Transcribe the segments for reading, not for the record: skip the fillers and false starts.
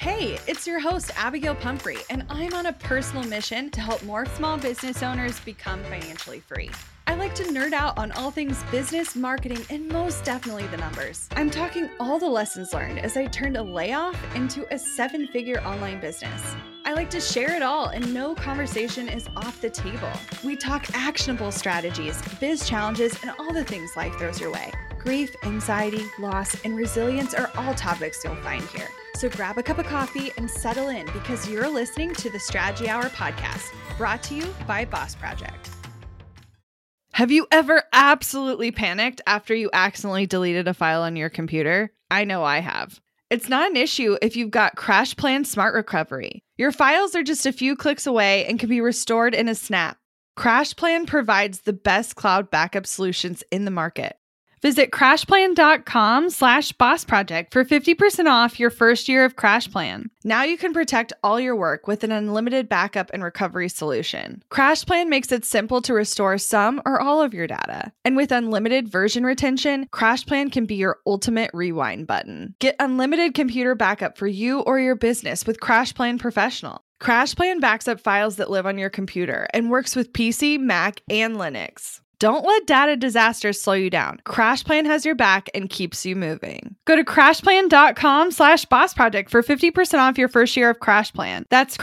Hey, it's your host, Abigail Pumphrey, and I'm on a personal mission to help more small business owners become financially free. I like to nerd out on all things business, marketing, and most definitely the numbers. I'm talking all the lessons learned as I turned a layoff into a 7-figure online business. I like to share it all, and no conversation is off the table. We talk actionable strategies, biz challenges, and all the things life throws your way. Grief, anxiety, loss, and resilience are all topics you'll find here. So grab a cup of coffee and settle in because you're listening to the Strategy Hour podcast, brought to you by Boss Project. Have you ever absolutely panicked after you accidentally deleted a file on your computer? I know I have. It's not an issue if you've got CrashPlan Smart Recovery. Your files are just a few clicks away and can be restored in a snap. CrashPlan provides the best cloud backup solutions in the market. Visit crashplan.com/bossproject for 50% off your first year of CrashPlan. Now you can protect all your work with an unlimited backup and recovery solution. CrashPlan makes it simple to restore some or all of your data. And with unlimited version retention, CrashPlan can be your ultimate rewind button. Get unlimited computer backup for you or your business with CrashPlan Professional. CrashPlan backs up files that live on your computer and works with PC, Mac, and Linux. Don't let data disasters slow you down. CrashPlan has your back and keeps you moving. Go to crashplan.com/bossproject for 50% off your first year of CrashPlan. That's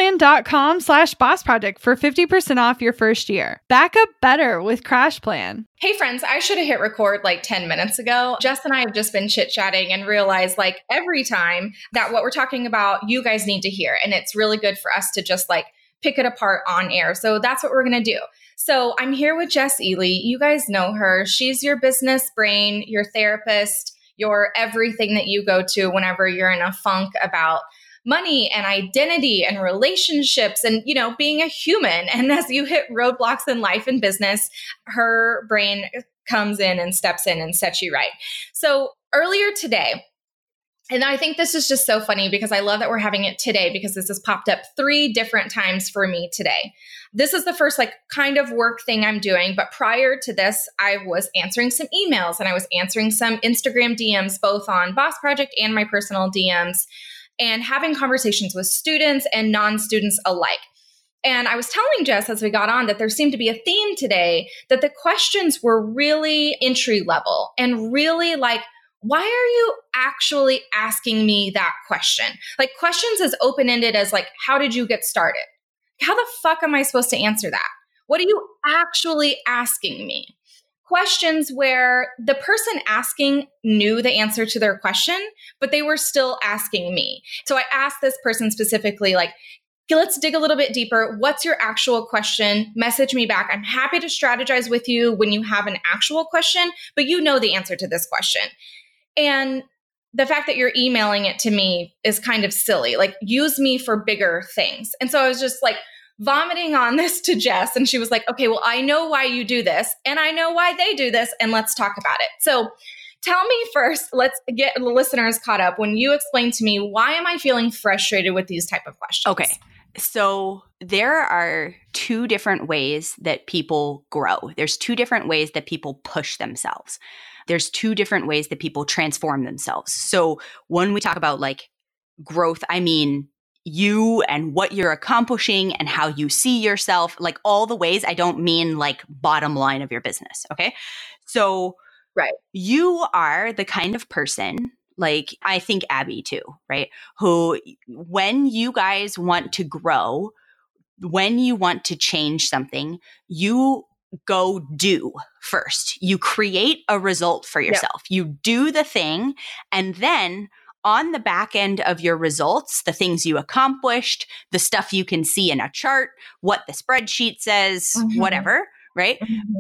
crashplan.com/bossproject for 50% off your first year. Back up better with CrashPlan. Hey friends, I should have hit record like 10 minutes ago. Jess and I have just been chit-chatting and realized like every time that what we're talking about, you guys need to hear. And it's really good for us to just like pick it apart on air. So that's what we're going to do. So I'm here with Jess Ely. You guys know her. She's your business brain, your therapist, your everything that you go to whenever you're in a funk about money and identity and relationships and, you know, being a human. And as you hit roadblocks in life and business, her brain comes in and steps in and sets you right. So earlier today, and I think this is just so funny because I love that we're having it today because this has popped up 3 different times for me today. This is the first like kind of work thing I'm doing. But prior to this, I was answering some emails and I was answering some Instagram DMs, both on Boss Project and my personal DMs, and having conversations with students and non-students alike. And I was telling Jess as we got on that there seemed to be a theme today, that the questions were really entry level and really like, why are you actually asking me that question? Like questions as open-ended as like, how did you get started? How the fuck am I supposed to answer that? What are you actually asking me? Questions where the person asking knew the answer to their question, but they were still asking me. So I asked this person specifically, like, okay, let's dig a little bit deeper. What's your actual question? Message me back. I'm happy to strategize with you when you have an actual question, but you know the answer to this question. And the fact that you're emailing it to me is kind of silly. Like, use me for bigger things. And so I was just like vomiting on this to Jess. And she was like, okay, well, I know why you do this. And I know why they do this. And let's talk about it. So tell me first, let's get the listeners caught up. When you explain to me, why am I feeling frustrated with these type of questions? Okay. So there are 2 different ways that people grow. There's 2 different ways that people push themselves. There's 2 different ways that people transform themselves. So when we talk about like growth, I mean you and what you're accomplishing and how you see yourself, like all the ways. I don't mean like bottom line of your business. Okay. So right. You are the kind of person, like I think Abby too, right? Who, when you guys want to grow, when you want to change something, you go do first. You create a result for yourself. Yep. You do the thing, and then on the back end of your results, the things you accomplished, the stuff you can see in a chart, what the spreadsheet says, whatever, right?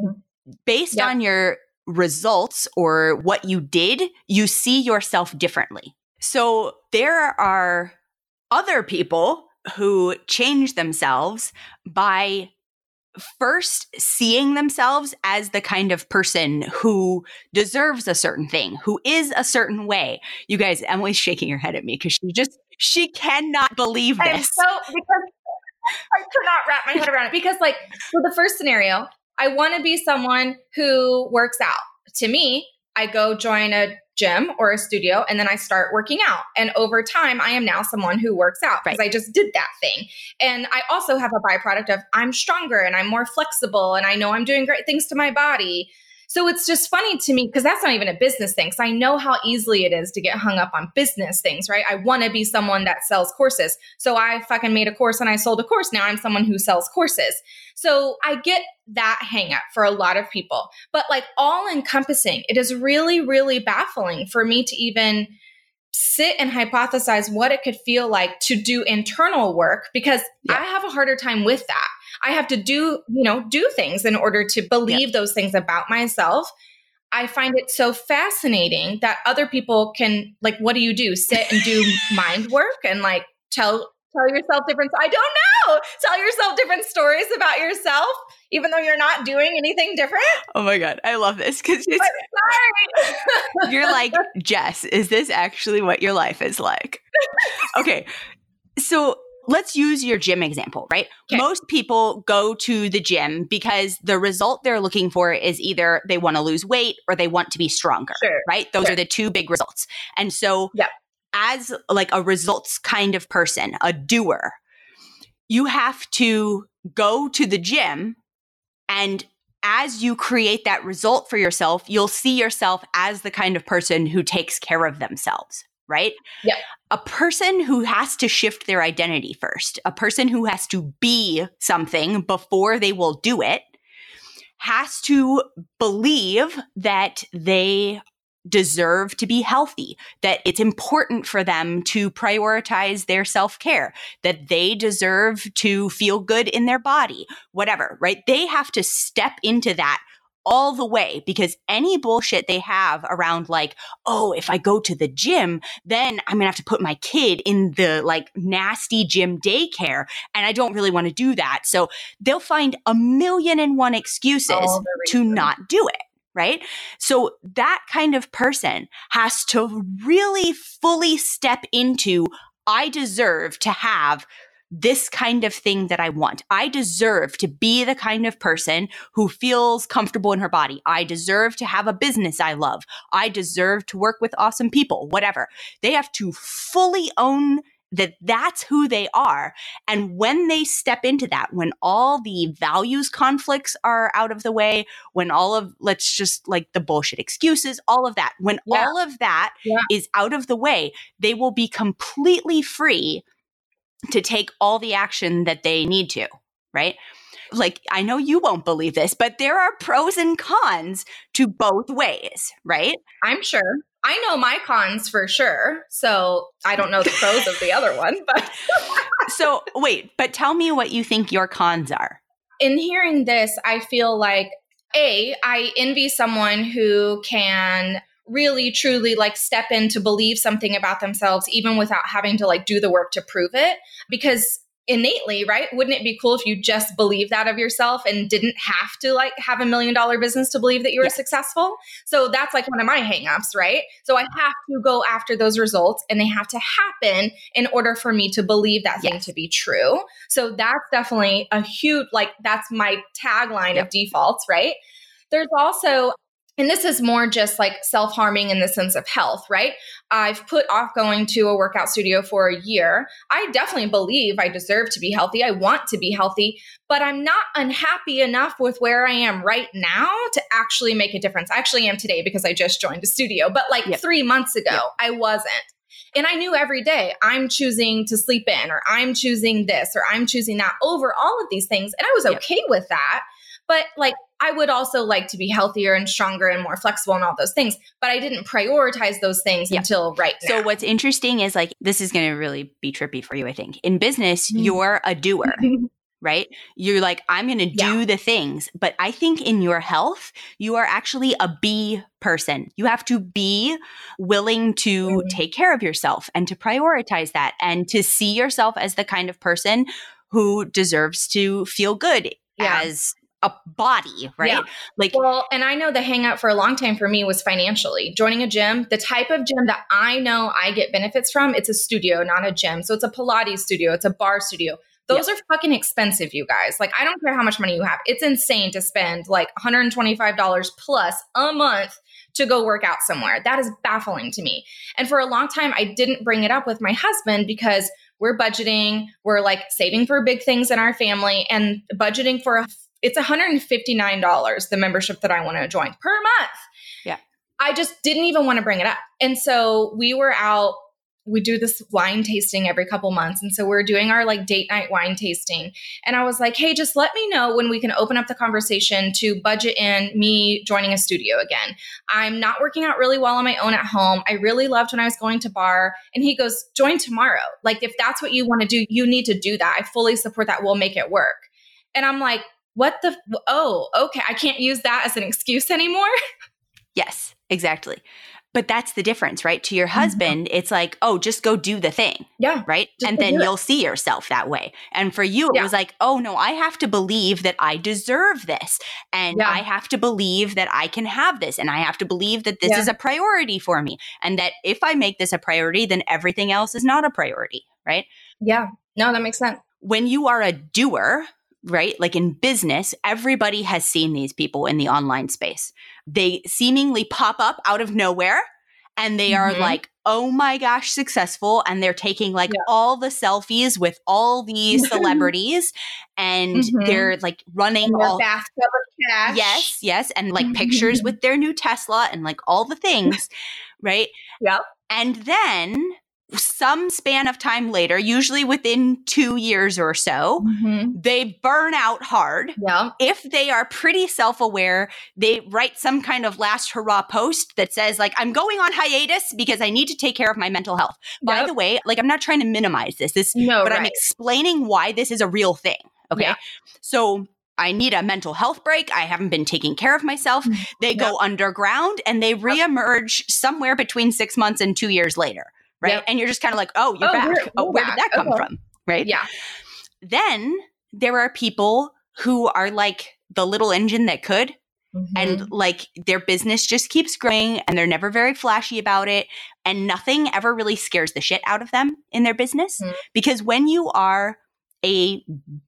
Based on your results or what you did, you see yourself differently. So there are other people who change themselves by first seeing themselves as the kind of person who deserves a certain thing, who is a certain way. You guys, Emily's shaking her head at me because she cannot believe this. Because I cannot wrap my head around it. Because like, for the first scenario, I want to be someone who works out. To me, I go join a gym or a studio, and then I start working out. And over time, I am now someone who works out because I just did that thing. And I also have a byproduct of I'm stronger and I'm more flexible and I know I'm doing great things to my body. So it's just funny to me because that's not even a business thing. So I know how easily it is to get hung up on business things, right? I want to be someone that sells courses. So I fucking made a course and I sold a course. Now I'm someone who sells courses. So I get that hang up for a lot of people, but like all encompassing, it is really, really baffling for me to even sit and hypothesize what it could feel like to do internal work because I have a harder time with that. I have to do things in order to believe those things about myself. I find it so fascinating that other people can, like, what do you do? Sit and do mind work and like tell yourself different, I don't know, tell yourself different stories about yourself, even though you're not doing anything different. Oh my God. I love this because sorry. You're like, Jess, is this actually what your life is like? Okay. So let's use your gym example, right? Okay. Most people go to the gym because the result they're looking for is either they want to lose weight or they want to be stronger, right? Those are the two big results. And so as like a results kind of person, a doer, you have to go to the gym, and as you create that result for yourself, you'll see yourself as the kind of person who takes care of themselves, right? Yeah. A person who has to shift their identity first, a person who has to be something before they will do it, has to believe that they deserve to be healthy, that it's important for them to prioritize their self-care, that they deserve to feel good in their body, whatever, right? They have to step into that all the way, because any bullshit they have around like, oh, if I go to the gym, then I'm gonna have to put my kid in the like nasty gym daycare, and I don't really want to do that. So they'll find 1,000,001 excuses to not do it. Right? So that kind of person has to really fully step into, I deserve to have this kind of thing that I want. I deserve to be the kind of person who feels comfortable in her body. I deserve to have a business I love. I deserve to work with awesome people, whatever. They have to fully own that that's who they are. And when they step into that, when all the values conflicts are out of the way, when all of, let's just like the bullshit excuses, all of that, when all of that is out of the way, they will be completely free to take all the action that they need to, right? Like, I know you won't believe this, but there are pros and cons to both ways, right? I'm sure. I know my cons for sure. So I don't know the pros of the other one, but. So wait, but tell me what you think your cons are. In hearing this, I feel like, I envy someone who can really, truly like step in to believe something about themselves, even without having to like do the work to prove it. Because innately, right? Wouldn't it be cool if you just believed that of yourself and didn't have to like have $1 million business to believe that you were successful? So that's like one of my hangups, right? So I have to go after those results and they have to happen in order for me to believe that thing to be true. So that's definitely a huge, like that's my tagline of defaults, right? There's also, and this is more just like self-harming in the sense of health, right? I've put off going to a workout studio for a year. I definitely believe I deserve to be healthy. I want to be healthy, but I'm not unhappy enough with where I am right now to actually make a difference. I actually am today because I just joined a studio, but like 3 months ago, I wasn't. And I knew every day I'm choosing to sleep in, or I'm choosing this, or I'm choosing that over all of these things. And I was okay with that. But like, I would also like to be healthier and stronger and more flexible and all those things, but I didn't prioritize those things until right now. So what's interesting is like, this is going to really be trippy for you, I think. In business, you're a doer, right? You're like, I'm going to do the things. But I think in your health, you are actually a be person. You have to be willing to take care of yourself and to prioritize that and to see yourself as the kind of person who deserves to feel good as a body, right? Yeah. Like, well, and I know the hang up for a long time for me was financially. Joining a gym, the type of gym that I know I get benefits from, it's a studio, not a gym. So it's a Pilates studio, it's a bar studio. Those are fucking expensive, you guys. Like, I don't care how much money you have. It's insane to spend like $125 plus a month to go work out somewhere. That is baffling to me. And for a long time, I didn't bring it up with my husband because we're budgeting, we're like saving for big things in our family and budgeting for it's $159, the membership that I want to join per month. Yeah. I just didn't even want to bring it up. And so we were out, we do this wine tasting every couple months. And so we're doing our like date night wine tasting. And I was like, hey, just let me know when we can open up the conversation to budget in me joining a studio again. I'm not working out really well on my own at home. I really loved when I was going to bar. And he goes, join tomorrow. Like, if that's what you want to do, you need to do that. I fully support that. We'll make it work. And I'm like, oh, okay. I can't use that as an excuse anymore. Yes, exactly. But that's the difference, right? To your husband, it's like, oh, just go do the thing. Yeah. Right. And then you'll see yourself that way. And for you, it was like, oh, no, I have to believe that I deserve this. And I have to believe that I can have this. And I have to believe that this is a priority for me. And that if I make this a priority, then everything else is not a priority. Right. Yeah. No, that makes sense. When you are a doer, right? Like in business, everybody has seen these people in the online space. They seemingly pop up out of nowhere and they are like, oh my gosh, successful. And they're taking like all the selfies with all these celebrities and they're like running all bathtub of cash. Yes. And like pictures with their new Tesla and like all the things, right? Yep. And then some span of time later, usually within 2 years or so, they burn out hard. Yeah. If they are pretty self-aware, they write some kind of last hurrah post that says like, I'm going on hiatus because I need to take care of my mental health. By the way, like I'm not trying to minimize this, but I'm explaining why this is a real thing. Okay. Yeah. So I need a mental health break. I haven't been taking care of myself. They go underground and they reemerge somewhere between 6 months and 2 years later. Right. Yep. And you're just kind of like, oh, you're back. Where did that come from? Right. Yeah. Then there are people who are like the little engine that could. And like their business just keeps growing and they're never very flashy about it. And nothing ever really scares the shit out of them in their business. Because when you are a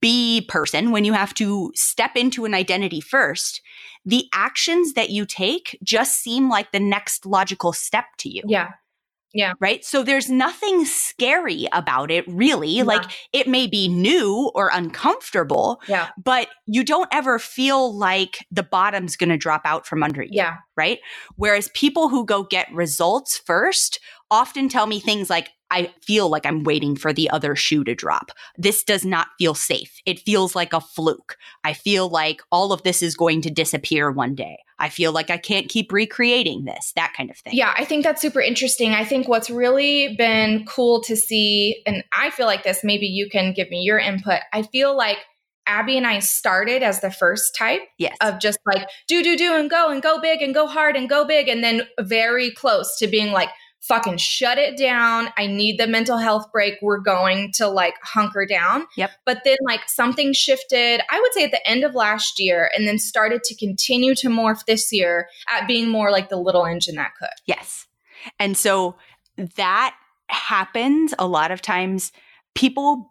B person, when you have to step into an identity first, the actions that you take just seem like the next logical step to you. Yeah. Yeah. Right. So there's nothing scary about it, really. Yeah. Like it may be new or uncomfortable, but you don't ever feel like the bottom's going to drop out from under you. Yeah. Right. Whereas people who go get results first often tell me things like, I feel like I'm waiting for the other shoe to drop. This does not feel safe. It feels like a fluke. I feel like all of this is going to disappear one day. I feel like I can't keep recreating this, that kind of thing. Yeah, I think that's super interesting. I think what's really been cool to see, and I feel like this, maybe you can give me your input. I feel like Abby and I started as the first type of just like do and go big and go hard and go big. And then very close to being like, fucking shut it down. I need the mental health break. We're going to like hunker down. Yep. But then like something shifted, I would say at the end of last year, and then started to continue to morph this year at being more like the little engine that could. Yes. And so that happens a lot of times. People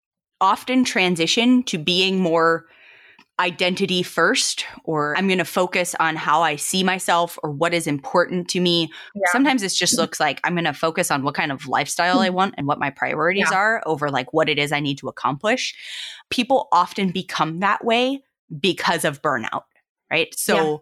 often transition to being more identity first, or I'm going to focus on how I see myself or what is important to me. Yeah. Sometimes it just looks like I'm going to focus on what kind of lifestyle I want and what my priorities are over like what it is I need to accomplish. People often become that way because of burnout, right? So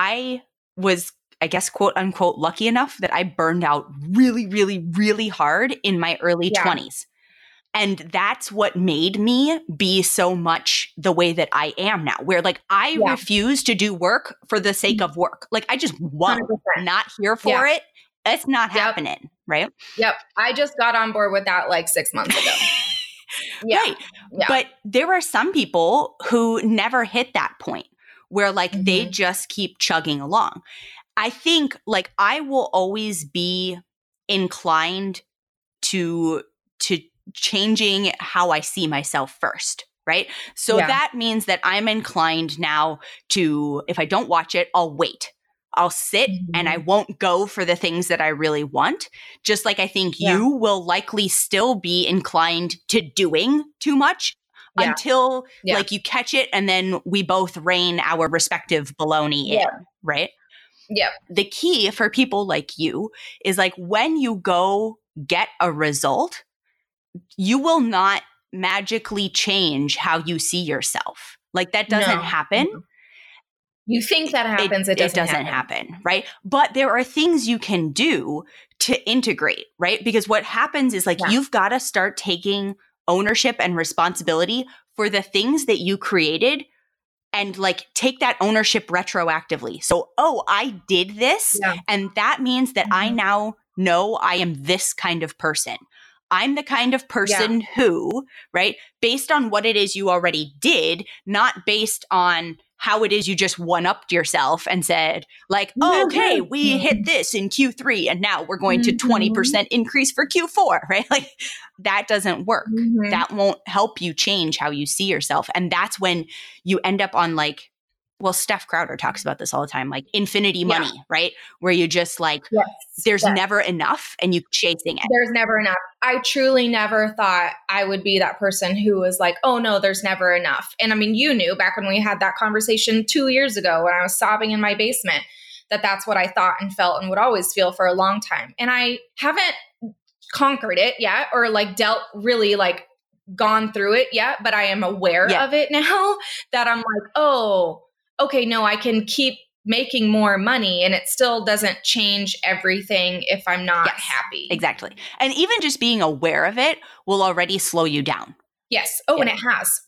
I was, I guess, quote unquote, lucky enough that I burned out really, really, really hard in my early 20s. And that's what made me be so much the way that I am now, where like I refuse to do work for the sake of work. Like I just want, not here for it. It's not happening. Right. Yep. I just got on board with that like 6 months ago. Right. Yeah. But there are some people who never hit that point where like they just keep chugging along. I think like I will always be inclined to changing how I see myself first, right? So that means that I'm inclined now to, if I don't watch it, I'll wait. I'll sit and I won't go for the things that I really want. Just like I think you will likely still be inclined to doing too much until like you catch it and then we both rein our respective baloney in, right? Yep. The key for people like you is like when you go get a result, you will not magically change how you see yourself. Like that doesn't happen. You think that happens. It doesn't happen, right? But there are things you can do to integrate, right? Because what happens is like you've got to start taking ownership and responsibility for the things that you created and like take that ownership retroactively. So, I did this and that means that I now know I am this kind of person. I'm the kind of person who, right, based on what it is you already did, not based on how it is you just one-upped yourself and said like, okay, we hit this in Q3 and now we're going to 20% increase for Q4, right? Like that doesn't work. That won't help you change how you see yourself. And that's when you end up on like, well, Steph Crowder talks about this all the time, like infinity money, right? Where you just like, there's never enough and you chasing it. There's never enough. I truly never thought I would be that person who was like, oh no, there's never enough. And I mean, you knew back when we had that conversation 2 years ago when I was sobbing in my basement, that's what I thought and felt and would always feel for a long time. And I haven't conquered it yet or like dealt really like gone through it yet, but I am aware of it now that I'm like, oh, okay, no, I can keep making more money and it still doesn't change everything if I'm not happy. Exactly. And even just being aware of it will already slow you down. Yes. Oh, and it has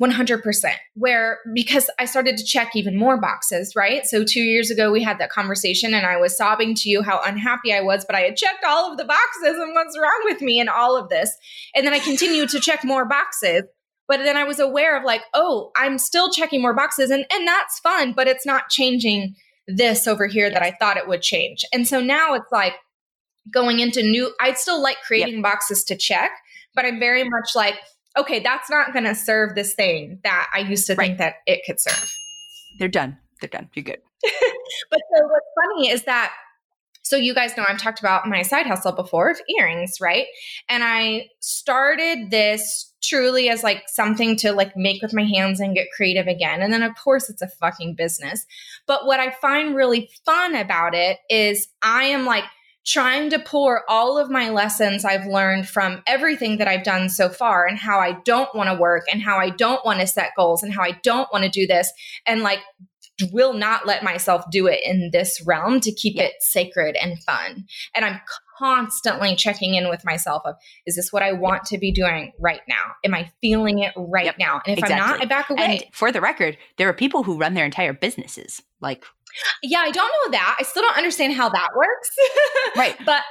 100% because I started to check even more boxes, right? So 2 years ago, we had that conversation and I was sobbing to you how unhappy I was, but I had checked all of the boxes and what's wrong with me and all of this. And then I continued to check more boxes. But then I was aware of like, oh, I'm still checking more boxes and that's fun, but it's not changing this over here that I thought it would change. And so now it's like going into I'd still like creating boxes to check, but I'm very much like, okay, that's not going to serve this thing that I used to think that it could serve. They're done. You're good. But so what's funny is that, so you guys know I've talked about my side hustle before of earrings, right? And I started this truly as like something to like make with my hands and get creative again. And then of course it's a fucking business. But what I find really fun about it is I am like trying to pour all of my lessons I've learned from everything that I've done so far and how I don't want to work and how I don't want to set goals and how I don't want to do this and like will not let myself do it in this realm to keep it sacred and fun. And I'm constantly checking in with myself of, is this what I want to be doing right now? Am I feeling it right now? And if I'm not, I back away. And for the record, there are people who run their entire businesses. Like, yeah, I don't know that. I still don't understand how that works. Right. But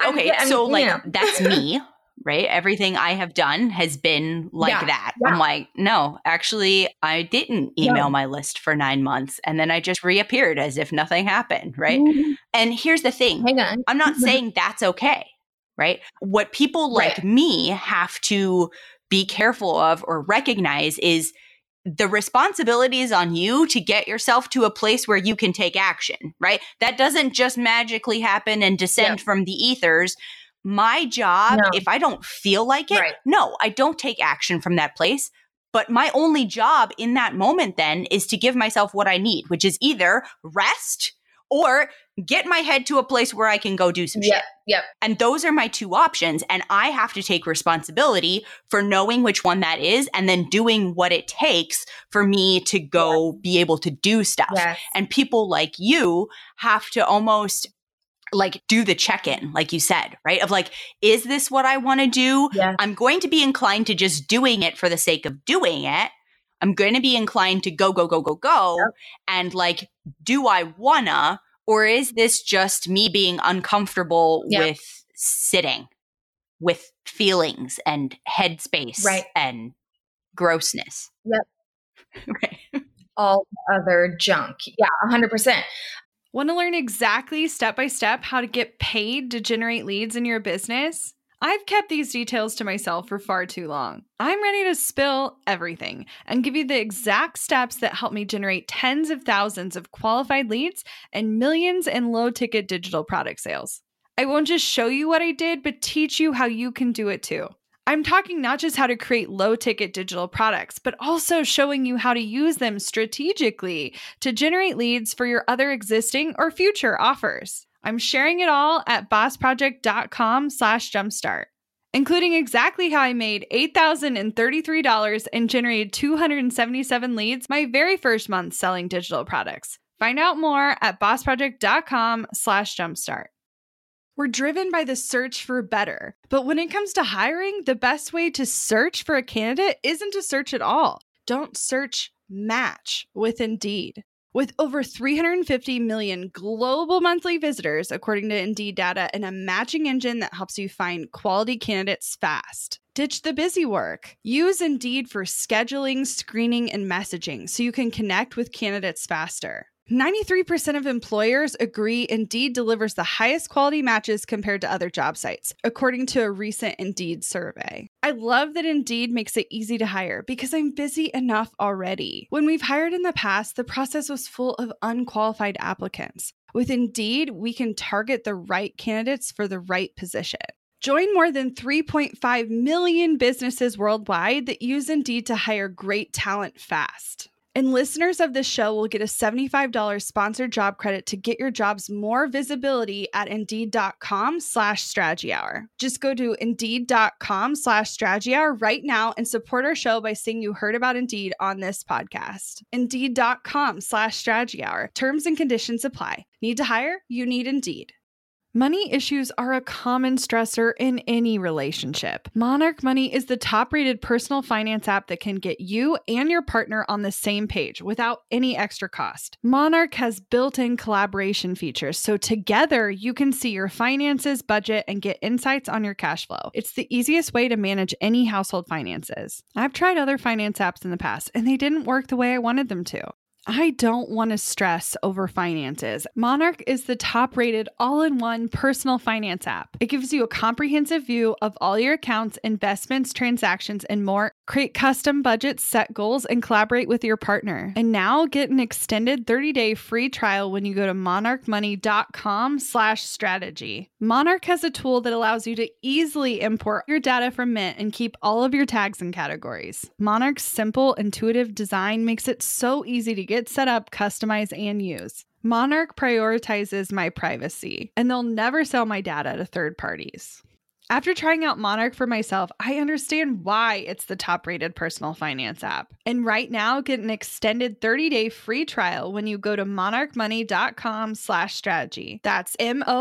that's me. Right? Everything I have done has been like that. Yeah. I'm like, no, actually, I didn't email my list for 9 months. And then I just reappeared as if nothing happened. Right. Mm-hmm. And here's the thing. Hang on. I'm not saying that's okay. Right. What people like me have to be careful of or recognize is the responsibility is on you to get yourself to a place where you can take action. Right. That doesn't just magically happen and descend from the ethers. My job, if I don't feel like it, no, I don't take action from that place. But my only job in that moment then is to give myself what I need, which is either rest or get my head to a place where I can go do some shit. Yep. And those are my two options. And I have to take responsibility for knowing which one that is and then doing what it takes for me to go be able to do stuff. Yes. And people like you have to almost like do the check-in, like you said, right? Of like, is this what I want to do? Yeah. I'm going to be inclined to just doing it for the sake of doing it. I'm going to be inclined to go. Yep. And like, do I wanna, or is this just me being uncomfortable with sitting with feelings and headspace and grossness? Yep. Right. All other junk. Yeah, 100%. Want to learn exactly step by step how to get paid to generate leads in your business? I've kept these details to myself for far too long. I'm ready to spill everything and give you the exact steps that help me generate tens of thousands of qualified leads and millions in low-ticket digital product sales. I won't just show you what I did, but teach you how you can do it too. I'm talking not just how to create low-ticket digital products, but also showing you how to use them strategically to generate leads for your other existing or future offers. I'm sharing it all at bossproject.com/jumpstart, including exactly how I made $8,033 and generated 277 leads my very first month selling digital products. Find out more at bossproject.com/jumpstart. We're driven by the search for better, but when it comes to hiring, the best way to search for a candidate isn't to search at all. Don't search, match with Indeed. With over 350 million global monthly visitors, according to Indeed data, and a matching engine that helps you find quality candidates fast. Ditch the busy work. Use Indeed for scheduling, screening, and messaging so you can connect with candidates faster. 93% of employers agree Indeed delivers the highest quality matches compared to other job sites, according to a recent Indeed survey. I love that Indeed makes it easy to hire because I'm busy enough already. When we've hired in the past, the process was full of unqualified applicants. With Indeed, we can target the right candidates for the right position. Join more than 3.5 million businesses worldwide that use Indeed to hire great talent fast. And listeners of this show will get a $75 sponsored job credit to get your jobs more visibility at Indeed.com/Strategy Hour. Just go to Indeed.com/Strategy Hour right now and support our show by saying you heard about Indeed on this podcast. Indeed.com/Strategy Hour. Terms and conditions apply. Need to hire? You need Indeed. Money issues are a common stressor in any relationship. Monarch Money is the top-rated personal finance app that can get you and your partner on the same page without any extra cost. Monarch has built-in collaboration features, so together you can see your finances, budget, and get insights on your cash flow. It's the easiest way to manage any household finances. I've tried other finance apps in the past, and they didn't work the way I wanted them to. I don't want to stress over finances. Monarch is the top-rated all-in-one personal finance app. It gives you a comprehensive view of all your accounts, investments, transactions, and more. Create custom budgets, set goals, and collaborate with your partner. And now get an extended 30-day free trial when you go to monarchmoney.com/strategy. Monarch has a tool that allows you to easily import your data from Mint and keep all of your tags and categories. Monarch's simple, intuitive design makes it so easy to get set up, customize, and use. Monarch prioritizes my privacy, and they'll never sell my data to third parties. After trying out Monarch for myself, I understand why it's the top-rated personal finance app. And right now, get an extended 30-day free trial when you go to monarchmoney.com/strategy. That's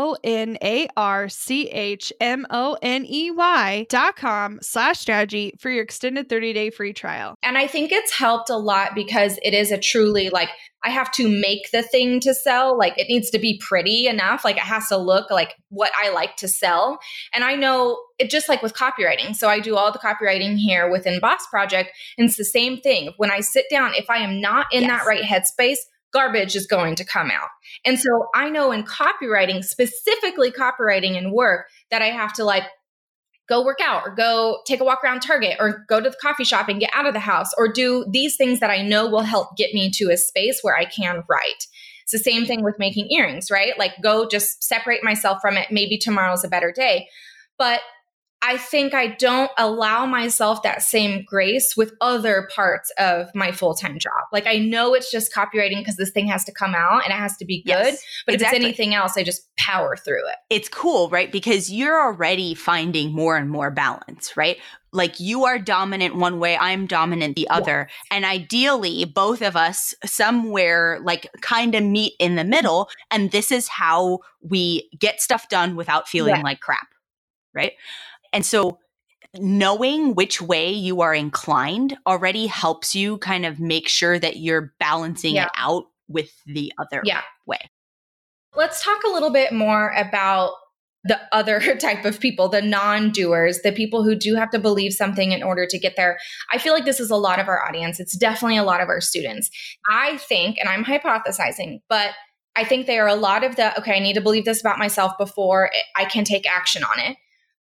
monarchmoney.com/strategy for your extended 30-day free trial. And I think it's helped a lot because it is a truly like, I have to make the thing to sell. Like it needs to be pretty enough. Like it has to look like what I like to sell. And I know it just like with copywriting. So I do all the copywriting here within Boss Project. And it's the same thing. When I sit down, if I am not in that right headspace, garbage is going to come out. And so I know in copywriting, specifically copywriting and work, that I have to like go work out or go take a walk around Target or go to the coffee shop and get out of the house or do these things that I know will help get me to a space where I can write. It's the same thing with making earrings, right? Like go just separate myself from it. Maybe tomorrow's a better day. But I think I don't allow myself that same grace with other parts of my full-time job. Like I know it's just copywriting because this thing has to come out and it has to be good. Yes, but exactly. If it's anything else, I just power through it. It's cool, right? Because you're already finding more and more balance, right? Like you are dominant one way, I'm dominant the other. Yes. And ideally, both of us somewhere like kind of meet in the middle. And this is how we get stuff done without feeling like crap, right? And so knowing which way you are inclined already helps you kind of make sure that you're balancing it out with the other way. Let's talk a little bit more about the other type of people, the non-doers, the people who do have to believe something in order to get there. I feel like this is a lot of our audience. It's definitely a lot of our students. I think, and I'm hypothesizing, but I think there are a lot of the, okay, I need to believe this about myself before I can take action on it.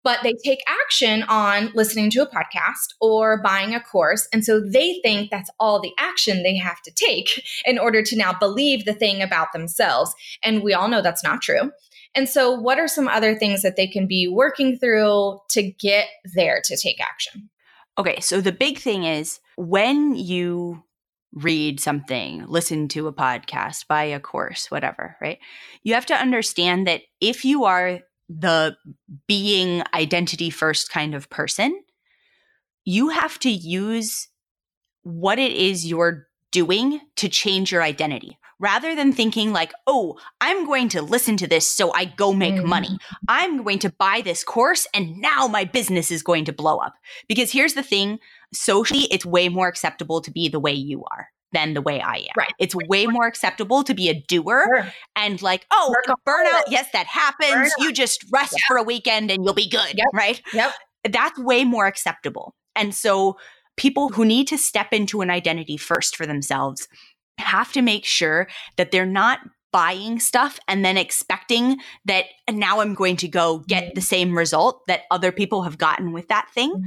but they take action on listening to a podcast or buying a course. And so they think that's all the action they have to take in order to now believe the thing about themselves. And we all know that's not true. And so what are some other things that they can be working through to get there to take action? Okay, so the big thing is when you read something, listen to a podcast, buy a course, whatever, right? You have to understand that if you are the being identity first kind of person, you have to use what it is you're doing to change your identity. Rather than thinking like, oh, I'm going to listen to this so I go make money. I'm going to buy this course and now my business is going to blow up. Because here's the thing, socially, it's way more acceptable to be the way you are than the way I am. Right. It's way more acceptable to be a doer and like, oh, burnout, yes, that happens. You just rest for a weekend and you'll be good, right? Yep. That's way more acceptable. And so people who need to step into an identity first for themselves have to make sure that they're not buying stuff and then expecting that now I'm going to go get the same result that other people have gotten with that thing.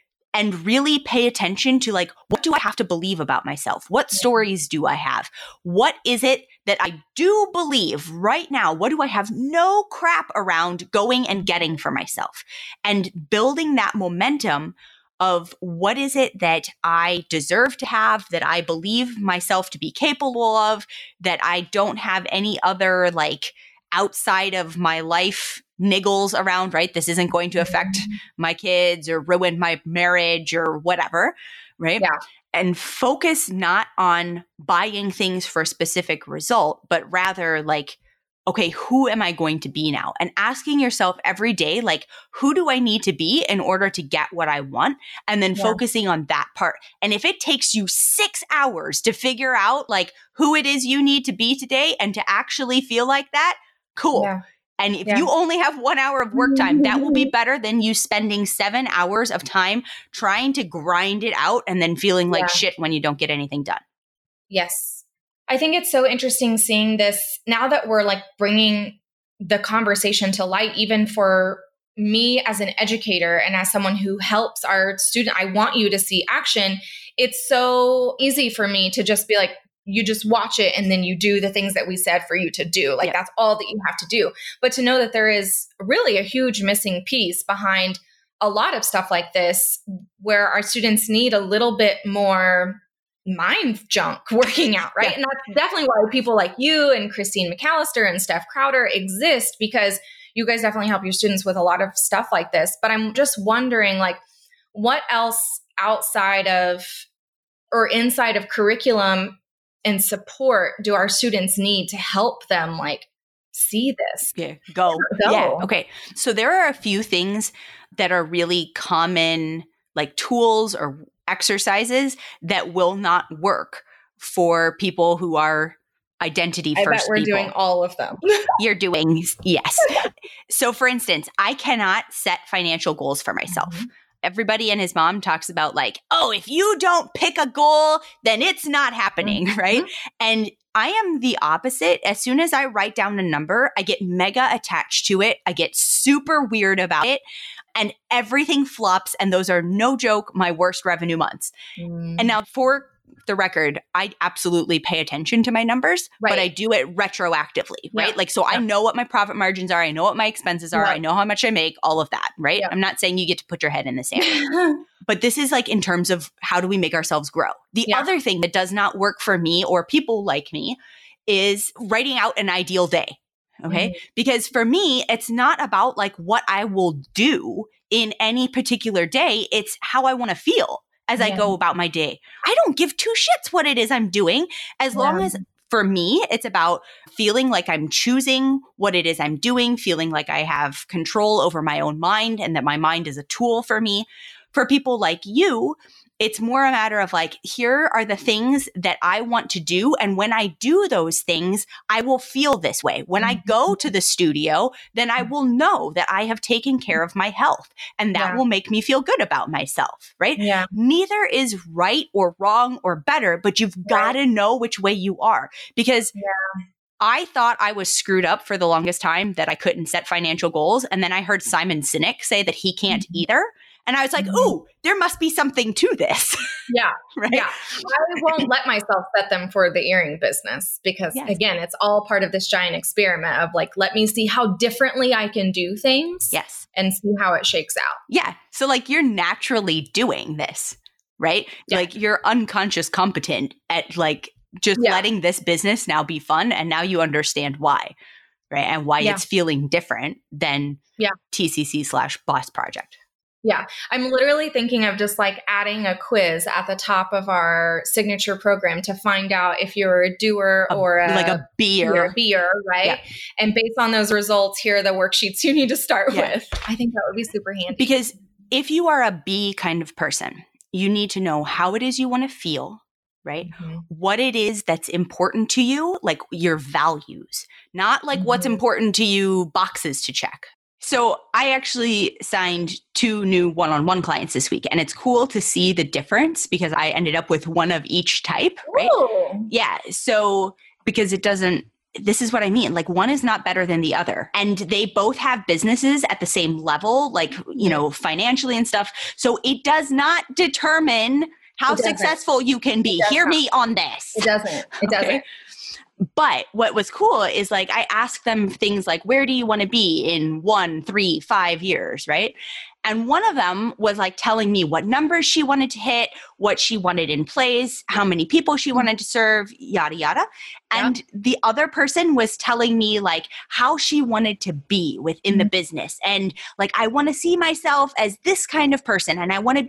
And really pay attention to like, what do I have to believe about myself? What stories do I have? What is it that I do believe right now? What do I have no crap around going and getting for myself? And building that momentum of what is it that I deserve to have, that I believe myself to be capable of, that I don't have any other like outside of my life niggles around, right? This isn't going to affect my kids or ruin my marriage or whatever, right? Yeah. And focus not on buying things for a specific result, but rather like, okay, who am I going to be now? And asking yourself every day, like, who do I need to be in order to get what I want? And then focusing on that part. And if it takes you 6 hours to figure out like who it is you need to be today and to actually feel like that, cool. Yeah. And if you only have 1 hour of work time, that will be better than you spending 7 hours of time trying to grind it out and then feeling like shit when you don't get anything done. Yes. I think it's so interesting seeing this now that we're like bringing the conversation to light, even for me as an educator and as someone who helps our student. I want you to see action. It's so easy for me to just be like, you just watch it and then you do the things that we said for you to do. Like that's all that you have to do. But to know that there is really a huge missing piece behind a lot of stuff like this, where our students need a little bit more mind junk working out, right? And that's definitely why people like you and Christine McAllister and Steph Crowder exist, because you guys definitely help your students with a lot of stuff like this. But I'm just wondering, like, what else outside of or inside of curriculum and support do our students need to help them like see this? Go. Yeah. Okay. So there are a few things that are really common, like tools or exercises that will not work for people who are identity first. I bet we're doing all of them. You're doing, yes. So for instance, I cannot set financial goals for myself. Everybody and his mom talks about like, oh, if you don't pick a goal, then it's not happening, right? And I am the opposite. As soon as I write down a number, I get mega attached to it. I get super weird about it. And everything flops. And those are, no joke, my worst revenue months. And now for the record, I absolutely pay attention to my numbers, but I do it retroactively, right? Like, so I know what my profit margins are. I know what my expenses are. I know how much I make, all of that, right? I'm not saying you get to put your head in the sand, but this is like in terms of how do we make ourselves grow? The other thing that does not work for me or people like me is writing out an ideal day. Okay. Because for me, it's not about like what I will do in any particular day. It's how I want to feel as I go about my day. I don't give two shits what it is I'm doing, as long as for me, it's about feeling like I'm choosing what it is I'm doing, feeling like I have control over my own mind and that my mind is a tool for me. For people like you, it's more a matter of like, here are the things that I want to do. And when I do those things, I will feel this way. When I go to the studio, then I will know that I have taken care of my health, and that will make me feel good about myself, right? Neither is right or wrong or better, but you've got to know which way you are, because I thought I was screwed up for the longest time that I couldn't set financial goals. And then I heard Simon Sinek say that he can't either. And I was like, ooh, there must be something to this. Yeah. Right? Yeah. I won't let myself set them for the earring business because again, it's all part of this giant experiment of like, let me see how differently I can do things. Yes. And see how it shakes out. Yeah. So like you're naturally doing this, right? Yeah. Like you're unconscious competent at like just letting this business now be fun. And now you understand why, right? And why it's feeling different than TCC/Boss Project. Yeah. I'm literally thinking of just like adding a quiz at the top of our signature program to find out if you're a doer or like a beer, right? Yeah. And based on those results, here are the worksheets you need to start with. I think that would be super handy. Because if you are a B kind of person, you need to know how it is you want to feel, right? Mm-hmm. What it is that's important to you, like your values, not like what's important to you, boxes to check. So I actually signed 2 new one-on-one clients this week, and it's cool to see the difference because I ended up with one of each type, right? Ooh. Yeah. So because this is what I mean. Like one is not better than the other. And they both have businesses at the same level, like, financially and stuff. So it does not determine how successful you can be. Hear me on this. It doesn't. It doesn't. Okay? But what was cool is like I asked them things like, where do you want to be in 1, 3, 5 years, right? And one of them was like telling me what numbers she wanted to hit, what she wanted in place, how many people she wanted to serve, yada, yada. And the other person was telling me like how she wanted to be within the business. And like, I want to see myself as this kind of person. And I want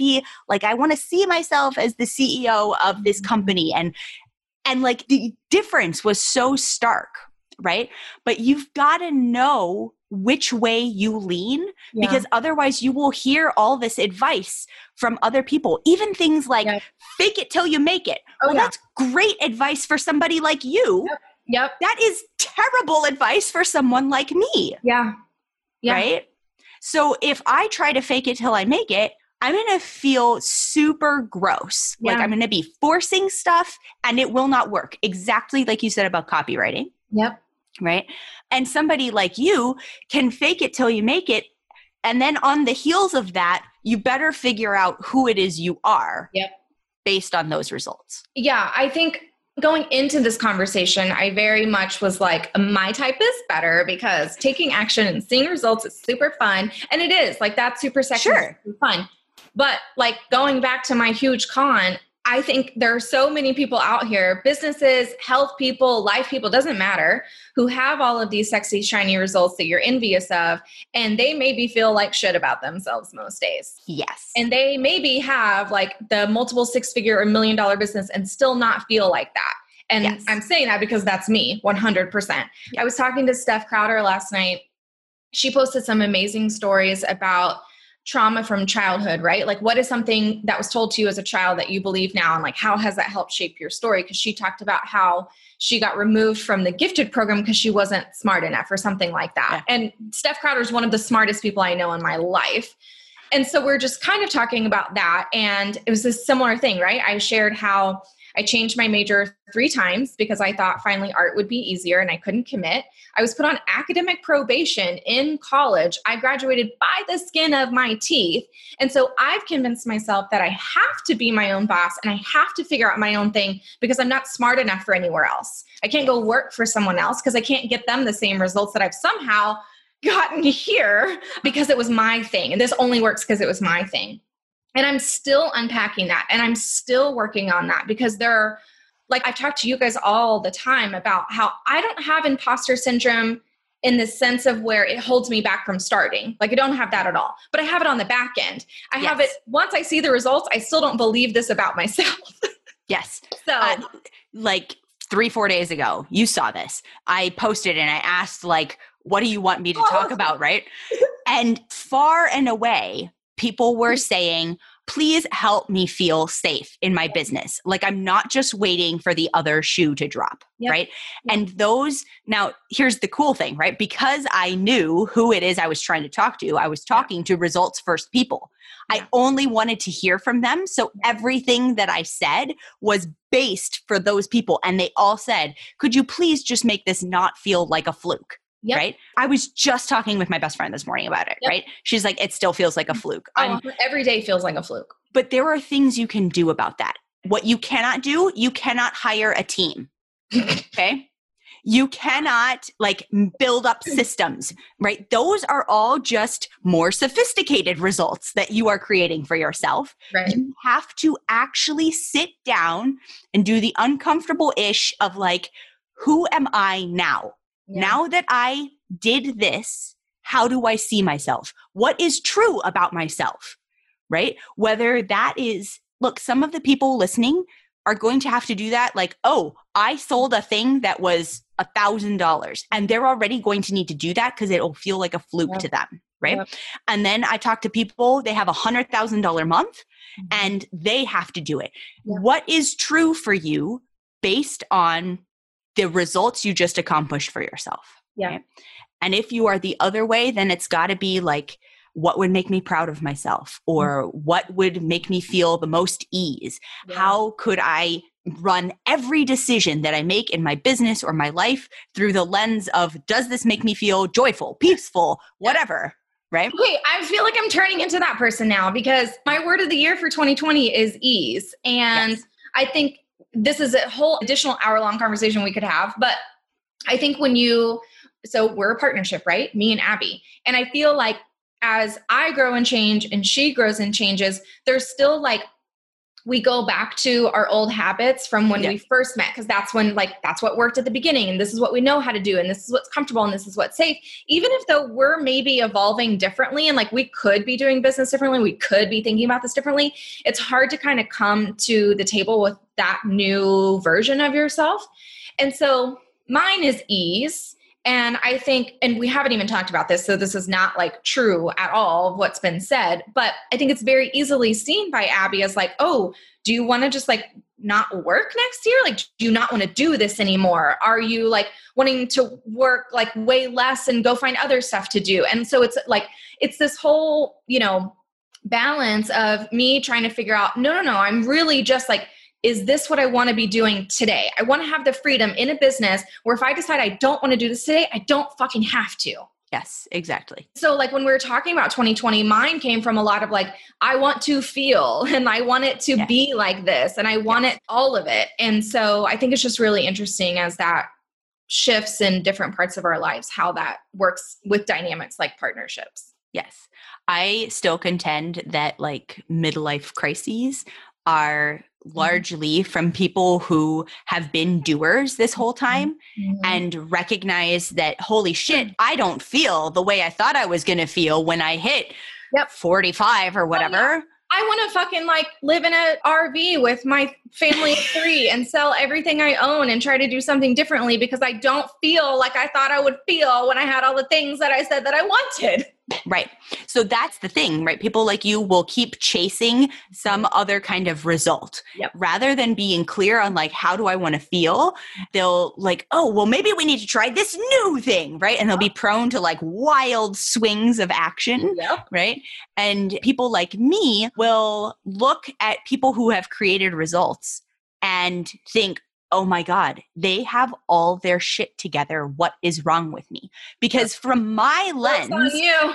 to see myself as the CEO of this company. And like the difference was so stark, right? But you've got to know which way you lean because otherwise you will hear all this advice from other people. Even things like fake it till you make it. That's great advice for somebody like you. Yep. That is terrible advice for someone like me. Yeah. Right? So if I try to fake it till I make it, I'm going to feel super gross. Like I'm going to be forcing stuff and it will not work. Exactly like you said about copywriting. Yep. Right. And somebody like you can fake it till you make it. And then on the heels of that, you better figure out who it is you are based on those results. Yeah. I think going into this conversation, I very much was like, my type is better because taking action and seeing results is super fun. And it is like that's super sexy. Sure. Super fun. But like going back to my huge con, I think there are so many people out here, businesses, health people, life people, doesn't matter, who have all of these sexy, shiny results that you're envious of. And they maybe feel like shit about themselves most days. Yes. And they maybe have like the multiple 6-figure or $1 million business and still not feel like that. And I'm saying that because that's me 100%. I was talking to Steph Crowder last night. She posted some amazing stories about trauma from childhood, right? Like what is something that was told to you as a child that you believe now? And like, how has that helped shape your story? Because she talked about how she got removed from the gifted program because she wasn't smart enough or something like that. Yeah. And Steph Crowder is one of the smartest people I know in my life. And so we're just kind of talking about that. And it was a similar thing, right? I shared how I changed my major 3 times because I thought finally art would be easier and I couldn't commit. I was put on academic probation in college. I graduated by the skin of my teeth. And so I've convinced myself that I have to be my own boss and I have to figure out my own thing because I'm not smart enough for anywhere else. I can't go work for someone else because I can't get them the same results that I've somehow gotten here because it was my thing. And this only works because it was my thing. And I'm still unpacking that and I'm still working on that because I've talked to you guys all the time about how I don't have imposter syndrome in the sense of where it holds me back from starting. Like I don't have that at all, but I have it on the back end. I have it once I see the results, I still don't believe this about myself. Yes. So like 3-4 days ago, you saw this. I posted and I asked like, what do you want me to talk about? Right. And far and away, people were saying, please help me feel safe in my business. Like I'm not just waiting for the other shoe to drop, right? And those, now here's the cool thing, right? Because I knew who it is I was trying to talk to, I was talking to results first people. I only wanted to hear from them. So everything that I said was based for those people. And they all said, could you please just make this not feel like a fluke? Right? I was just talking with my best friend this morning about it, right? She's like, it still feels like a fluke. Every day feels like a fluke. But there are things you can do about that. What you cannot do, you cannot hire a team. Okay? You cannot like build up systems, right? Those are all just more sophisticated results that you are creating for yourself. Right. You have to actually sit down and do the uncomfortable-ish of like, who am I now? Now that I did this, how do I see myself? What is true about myself, right? Whether that is, look, some of the people listening are going to have to do that. Like, oh, I sold a thing that was $1,000 and they're already going to need to do that because it'll feel like a fluke to them, right? And then I talk to people, they have $100,000 month and they have to do it. What is true for you based on the results you just accomplished for yourself. Right? And if you are the other way, then it's got to be like, what would make me proud of myself? Or what would make me feel the most ease? How could I run every decision that I make in my business or my life through the lens of, does this make me feel joyful, peaceful, whatever? Right? Okay, I feel like I'm turning into that person now because my word of the year for 2020 is ease. And I think this is a whole additional hour-long conversation we could have. But I think so we're a partnership, right? Me and Abby. And I feel like as I grow and change and she grows and changes, there's still like, we go back to our old habits from when we first met. Cause that's when that's what worked at the beginning. And this is what we know how to do. And this is what's comfortable. And this is what's safe. Even if though we're maybe evolving differently and like we could be doing business differently, we could be thinking about this differently. It's hard to kind of come to the table with that new version of yourself. And so mine is ease. And I think, and we haven't even talked about this, so this is not like true at all of what's been said, but I think it's very easily seen by Abby as like, oh, do you want to just like not work next year? Like, do you not want to do this anymore? Are you like wanting to work like way less and go find other stuff to do? And so it's like, it's this whole, balance of me trying to figure out, no, I'm really just like, is this what I want to be doing today? I want to have the freedom in a business where if I decide I don't want to do this today, I don't fucking have to. Yes, exactly. So like when we were talking about 2020, mine came from a lot of like, I want to feel and I want it to be like this and I want it, all of it. And so I think it's just really interesting as that shifts in different parts of our lives, how that works with dynamics like partnerships. Yes. I still contend that like midlife crises are largely from people who have been doers this whole time and recognize that, holy shit, I don't feel the way I thought I was going to feel when I hit 45 or whatever. I want to fucking like live in an RV with my family of 3 and sell everything I own and try to do something differently because I don't feel like I thought I would feel when I had all the things that I said that I wanted. Right. So that's the thing, right? People like you will keep chasing some other kind of result rather than being clear on like, how do I want to feel? They'll like, oh, well, maybe we need to try this new thing, right? And they'll be prone to like wild swings of action, right? And people like me will look at people who have created results and think, oh my God, they have all their shit together. What is wrong with me? Because from my lens, that's on you.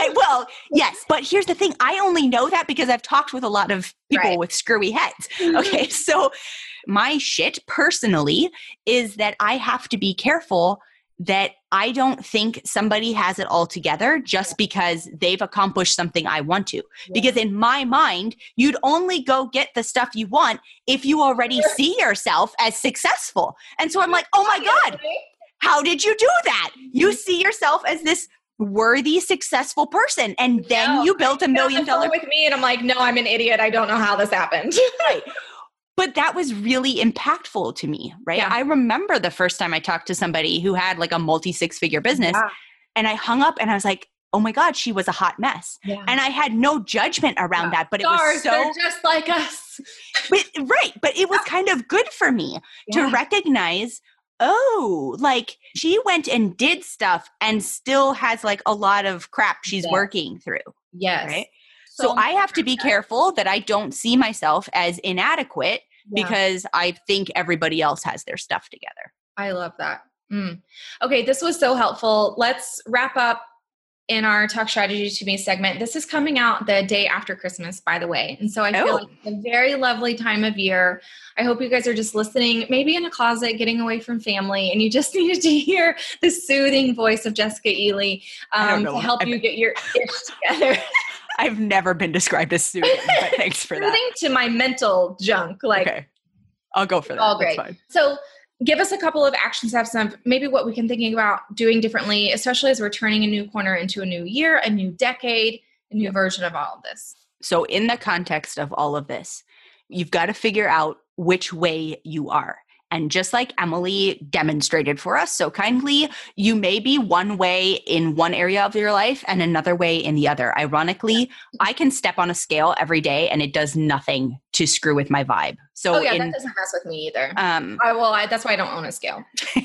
Yes. But here's the thing. I only know that because I've talked with a lot of people with screwy heads. Okay. So my shit personally is that I have to be careful that I don't think somebody has it all together just because they've accomplished something I want to. Because in my mind, you'd only go get the stuff you want if you already see yourself as successful. And so I'm like, oh my God, how did you do that? You see yourself as this worthy, successful person. And then you built $1 million with me. And I'm like, no, I'm an idiot. I don't know how this happened. Right. But that was really impactful to me, right? I remember the first time I talked to somebody who had like a multi-6-figure business and I hung up and I was like, oh my God, she was a hot mess. Yeah. And I had no judgment around that, but Stars, it was so they're just like us. right. But it was kind of good for me to recognize, oh, like she went and did stuff and still has like a lot of crap she's working through. Yes. Right. So I have to be careful that I don't see myself as inadequate because I think everybody else has their stuff together. I love that. Okay, this was so helpful. Let's wrap up in our Talk Strategy to Me segment. This is coming out the day after Christmas, by the way. And so I feel like it's a very lovely time of year. I hope you guys are just listening, maybe in a closet, getting away from family, and you just needed to hear the soothing voice of Jessica Ely to help you get your ish together. I've never been described as soothing, but thanks for that. Soothing to my mental junk. Okay. I'll go for that. All great. That's fine. So give us a couple of action steps of maybe what we can thinking about doing differently, especially as we're turning a new corner into a new year, a new decade, a new version of all of this. So in the context of all of this, you've got to figure out which way you are. And just like Emily demonstrated for us so kindly, you may be one way in one area of your life and another way in the other. Ironically, I can step on a scale every day and it does nothing to screw with my vibe. So that doesn't mess with me either. That's why I don't own a scale.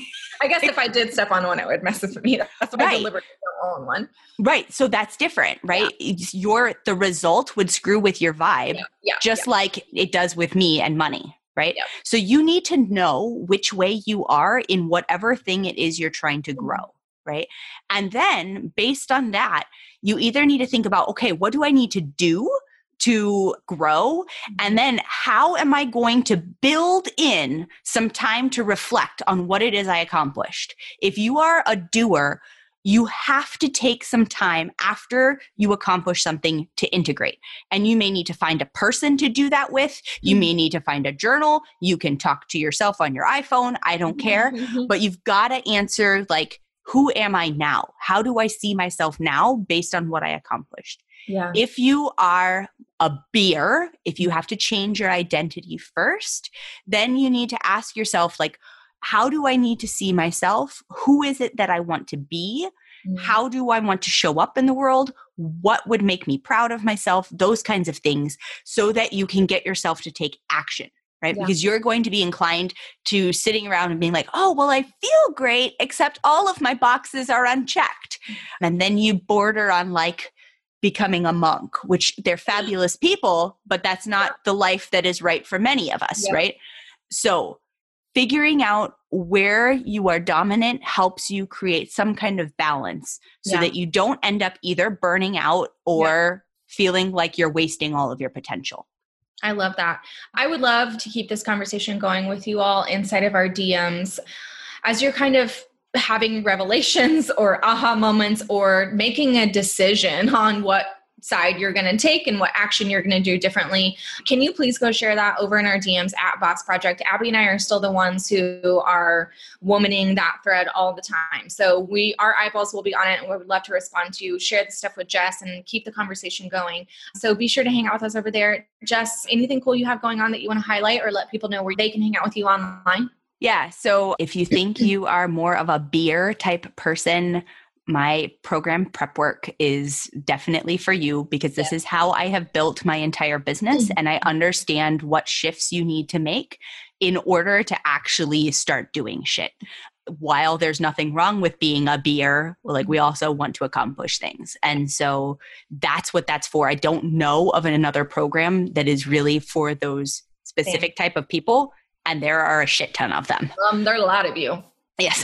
I guess if I did step on one, it would mess with me. That's why I deliberately don't own one. Right. So that's different, right? Yeah. The result would screw with your vibe, just like it does with me and money. Right? Yep. So you need to know which way you are in whatever thing it is you're trying to grow, right? And then based on that, you either need to think about, okay, what do I need to do to grow? And then how am I going to build in some time to reflect on what it is I accomplished? If you are a doer, you have to take some time after you accomplish something to integrate. And you may need to find a person to do that with. You may need to find a journal. You can talk to yourself on your iPhone. I don't care. But you've got to answer like, who am I now? How do I see myself now based on what I accomplished? Yeah. If you are a beer, if you have to change your identity first, then you need to ask yourself like, how do I need to see myself? Who is it that I want to be? How do I want to show up in the world? What would make me proud of myself? Those kinds of things so that you can get yourself to take action, right? Yeah. Because you're going to be inclined to sitting around and being like, oh, well, I feel great, except all of my boxes are unchecked. And then you border on like becoming a monk, which they're fabulous people, but that's not the life that is right for many of us, right? So figuring out where you are dominant helps you create some kind of balance so that you don't end up either burning out or feeling like you're wasting all of your potential. I love that. I would love to keep this conversation going with you all inside of our DMs as you're kind of having revelations or aha moments or making a decision on what side you're going to take and what action you're going to do differently. Can you please go share that over in our DMs at Boss Project? Abby and I are still the ones who are womaning that thread all the time. So our eyeballs will be on it and we would love to respond to you. Share the stuff with Jess and keep the conversation going. So be sure to hang out with us over there. Jess, anything cool you have going on that you want to highlight or let people know where they can hang out with you online? Yeah. So if you think you are more of a beer type person, my program Prep Work is definitely for you because this is how I have built my entire business and I understand what shifts you need to make in order to actually start doing shit. While there's nothing wrong with being a beer, like we also want to accomplish things. And so that's what that's for. I don't know of another program that is really for those specific type of people. And there are a shit ton of them. There are a lot of you. Yes.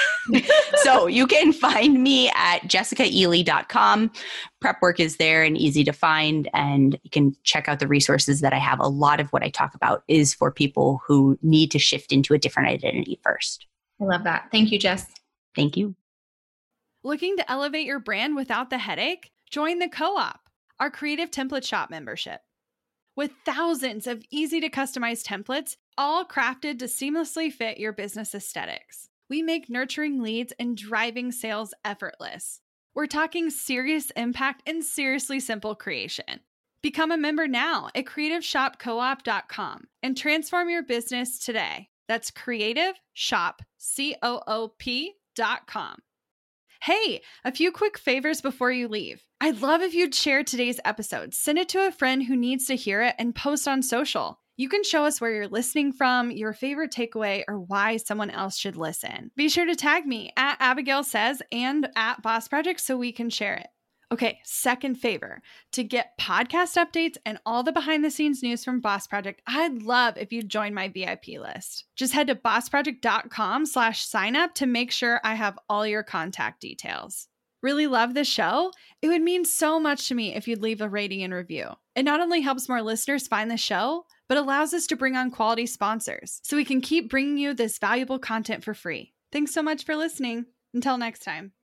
So you can find me at jessicaely.com. Prep Work is there and easy to find, and you can check out the resources that I have. A lot of what I talk about is for people who need to shift into a different identity first. I love that. Thank you, Jess. Thank you. Looking to elevate your brand without the headache? Join the Co-op, our creative template shop membership. With thousands of easy to customize templates, all crafted to seamlessly fit your business aesthetics, we make nurturing leads and driving sales effortless. We're talking serious impact and seriously simple creation. Become a member now at creativeshopcoop.com and transform your business today. That's creativeshopcoop.com. Hey, a few quick favors before you leave. I'd love if you'd share today's episode, send it to a friend who needs to hear it, and post on social. You can show us where you're listening from, your favorite takeaway, or why someone else should listen. Be sure to tag me at Abigail Says and at Boss Project so we can share it. Okay, second favor. To get podcast updates and all the behind the scenes news from Boss Project, I'd love if you'd join my VIP list. Just head to bossproject.com/sign up to make sure I have all your contact details. Really love the show? It would mean so much to me if you'd leave a rating and review. It not only helps more listeners find the show, but allows us to bring on quality sponsors so we can keep bringing you this valuable content for free. Thanks so much for listening. Until next time.